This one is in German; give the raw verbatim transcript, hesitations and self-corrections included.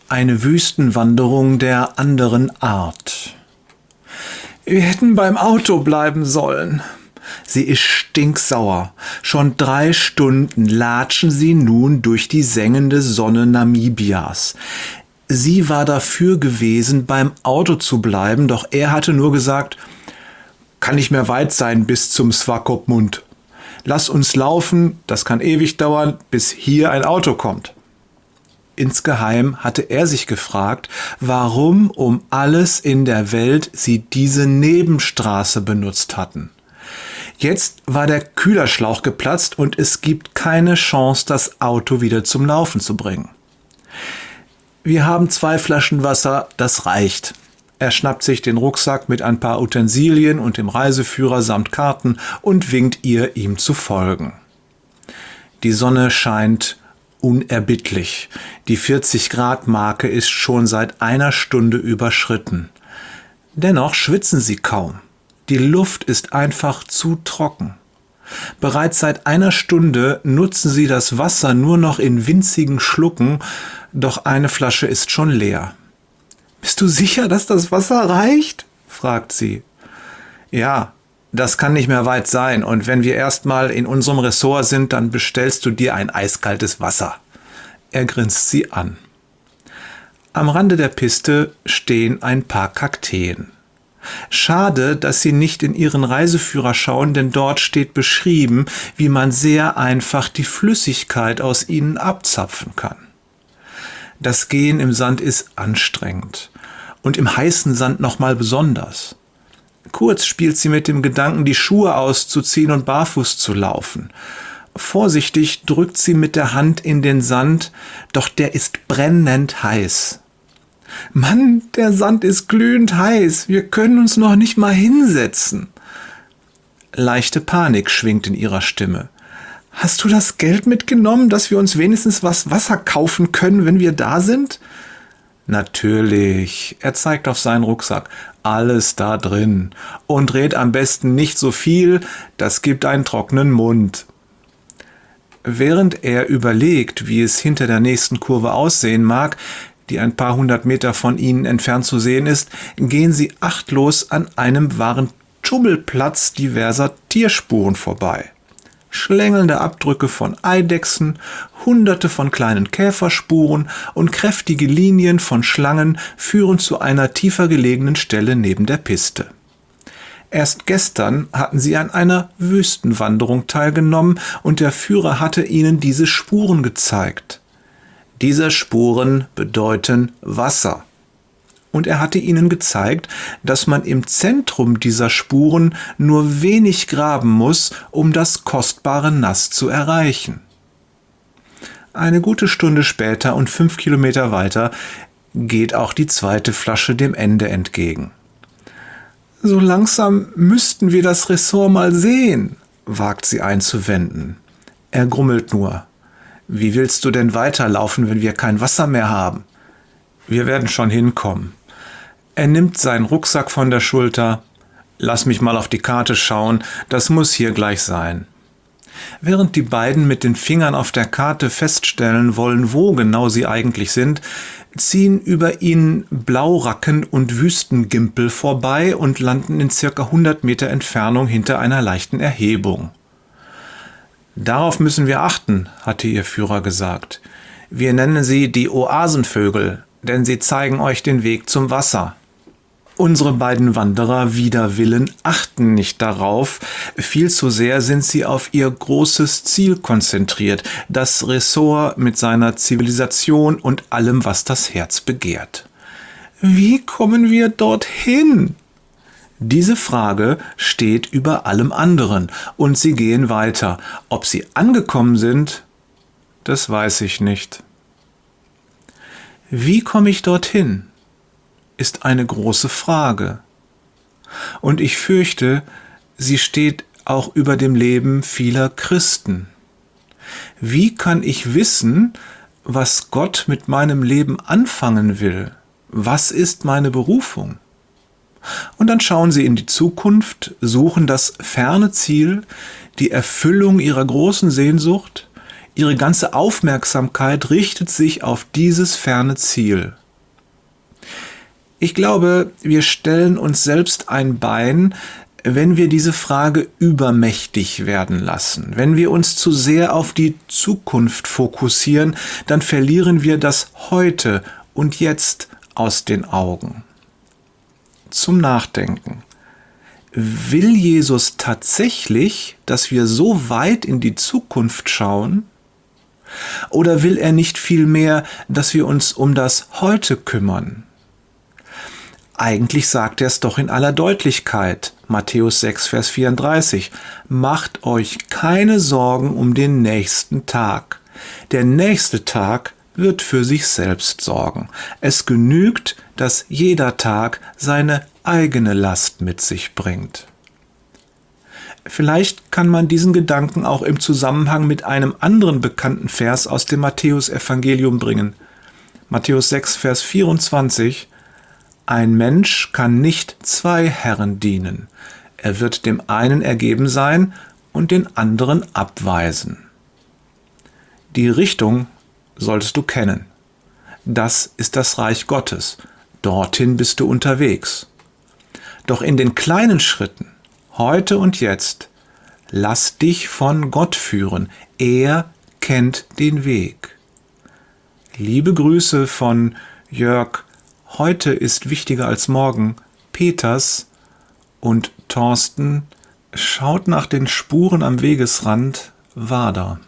Eine Wüstenwanderung der anderen Art. Wir hätten beim Auto bleiben sollen. Sie ist stinksauer. Schon drei Stunden latschen sie nun durch die sengende Sonne Namibias. Sie war dafür gewesen, beim Auto zu bleiben, doch er hatte nur gesagt, kann nicht mehr weit sein bis zum Swakopmund. Lass uns laufen, das kann ewig dauern, bis hier ein Auto kommt. Insgeheim hatte er sich gefragt, warum um alles in der Welt sie diese Nebenstraße benutzt hatten. Jetzt war der Kühlerschlauch geplatzt und es gibt keine Chance, das Auto wieder zum Laufen zu bringen. Wir haben zwei Flaschen Wasser, das reicht. Er schnappt sich den Rucksack mit ein paar Utensilien und dem Reiseführer samt Karten und winkt ihr, ihm zu folgen. Die Sonne scheint unerbittlich. Die vierzig-Grad-Marke ist schon seit einer Stunde überschritten. Dennoch schwitzen sie kaum. Die Luft ist einfach zu trocken. Bereits seit einer Stunde nutzen sie das Wasser nur noch in winzigen Schlucken, doch eine Flasche ist schon leer. »Bist du sicher, dass das Wasser reicht?« fragt sie. »Ja, das kann nicht mehr weit sein, und wenn wir erstmal in unserem Ressort sind, dann bestellst du dir ein eiskaltes Wasser.« Er grinst sie an. Am Rande der Piste stehen ein paar Kakteen. Schade, dass sie nicht in ihren Reiseführer schauen, denn dort steht beschrieben, wie man sehr einfach die Flüssigkeit aus ihnen abzapfen kann. Das Gehen im Sand ist anstrengend und im heißen Sand nochmal besonders. Kurz spielt sie mit dem Gedanken, die Schuhe auszuziehen und barfuß zu laufen. Vorsichtig drückt sie mit der Hand in den Sand, doch der ist brennend heiß. »Mann, der Sand ist glühend heiß, wir können uns noch nicht mal hinsetzen.« Leichte Panik schwingt in ihrer Stimme. »Hast du das Geld mitgenommen, dass wir uns wenigstens was Wasser kaufen können, wenn wir da sind?« »Natürlich«, er zeigt auf seinen Rucksack, »alles da drin. Und red am besten nicht so viel, das gibt einen trockenen Mund.« Während er überlegt, wie es hinter der nächsten Kurve aussehen mag, die ein paar hundert Meter von ihnen entfernt zu sehen ist, gehen sie achtlos an einem wahren Tummelplatz diverser Tierspuren vorbei. Schlängelnde Abdrücke von Eidechsen, hunderte von kleinen Käferspuren und kräftige Linien von Schlangen führen zu einer tiefer gelegenen Stelle neben der Piste. Erst gestern hatten sie an einer Wüstenwanderung teilgenommen und der Führer hatte ihnen diese Spuren gezeigt. Diese Spuren bedeuten Wasser. Und er hatte ihnen gezeigt, dass man im Zentrum dieser Spuren nur wenig graben muss, um das kostbare Nass zu erreichen. Eine gute Stunde später und fünf Kilometer weiter geht auch die zweite Flasche dem Ende entgegen. »So langsam müssten wir das Ressort mal sehen«, wagt sie einzuwenden. Er grummelt nur. »Wie willst du denn weiterlaufen, wenn wir kein Wasser mehr haben?« »Wir werden schon hinkommen.« Er nimmt seinen Rucksack von der Schulter. »Lass mich mal auf die Karte schauen, das muss hier gleich sein.« Während die beiden mit den Fingern auf der Karte feststellen wollen, wo genau sie eigentlich sind, ziehen über ihnen Blauracken und Wüstengimpel vorbei und landen in circa hundert Meter Entfernung hinter einer leichten Erhebung. »Darauf müssen wir achten«, hatte ihr Führer gesagt. »Wir nennen sie die Oasenvögel, denn sie zeigen euch den Weg zum Wasser.« Unsere beiden Wanderer wider Willen achten nicht darauf, viel zu sehr sind sie auf ihr großes Ziel konzentriert, das Ressort mit seiner Zivilisation und allem, was das Herz begehrt. Wie kommen wir dorthin? Diese Frage steht über allem anderen und sie gehen weiter. Ob sie angekommen sind, das weiß ich nicht. Wie komme ich dorthin? Ist eine große Frage. Und ich fürchte, sie steht auch über dem Leben vieler Christen. Wie kann ich wissen, was Gott mit meinem Leben anfangen will? Was ist meine Berufung? Und dann schauen sie in die Zukunft, suchen das ferne Ziel, die Erfüllung ihrer großen Sehnsucht. Ihre ganze Aufmerksamkeit richtet sich auf dieses ferne Ziel. Ich glaube, wir stellen uns selbst ein Bein, wenn wir diese Frage übermächtig werden lassen. Wenn wir uns zu sehr auf die Zukunft fokussieren, dann verlieren wir das Heute und Jetzt aus den Augen. Zum Nachdenken. Will Jesus tatsächlich, dass wir so weit in die Zukunft schauen? Oder will er nicht vielmehr, dass wir uns um das Heute kümmern? Eigentlich sagt er es doch in aller Deutlichkeit. Matthäus sechs, Vers vierunddreißig. Macht euch keine Sorgen um den nächsten Tag. Der nächste Tag wird für sich selbst sorgen. Es genügt, dass jeder Tag seine eigene Last mit sich bringt. Vielleicht kann man diesen Gedanken auch im Zusammenhang mit einem anderen bekannten Vers aus dem Matthäusevangelium bringen. Matthäus sechs, Vers vierundzwanzig. Ein Mensch kann nicht zwei Herren dienen. Er wird dem einen ergeben sein und den anderen abweisen. Die Richtung solltest du kennen. Das ist das Reich Gottes. Dorthin bist du unterwegs. Doch in den kleinen Schritten, heute und jetzt, lass dich von Gott führen. Er kennt den Weg. Liebe Grüße von Jörg. Heute ist wichtiger als morgen. Peters und Thorsten, schaut nach den Spuren am Wegesrand, Wader.